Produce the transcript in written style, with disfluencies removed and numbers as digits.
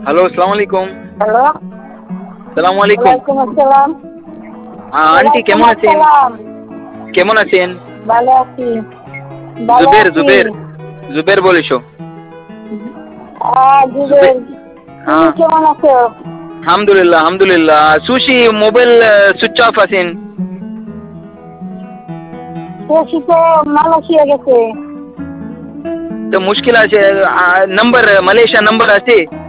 Hello, আসসালামু আলাইকুম। Hello, আসসালামু আলাইকুম। ওয়ালাইকুম আসসালাম। আন্টি ওয়ালাইকুম কেমন আছেন? আসসালাম। কেমন আছেন? ভালো আছি, ভালো জুবের, আছি। জুবের, জুবের বলিস। জুবে জুবের, তুমি হ্যাঁ, কেমন আছো? আলহামদুলিল্লাহ, আলহামদুলিল্লাহ। সুশি মোবাইল সুইচ অফ আছেন। শশী তো মালয়েশিয়া গেছে। তো মুশকিল আছে। নাম্বার মালয়েশিয়া নাম্বার আছে।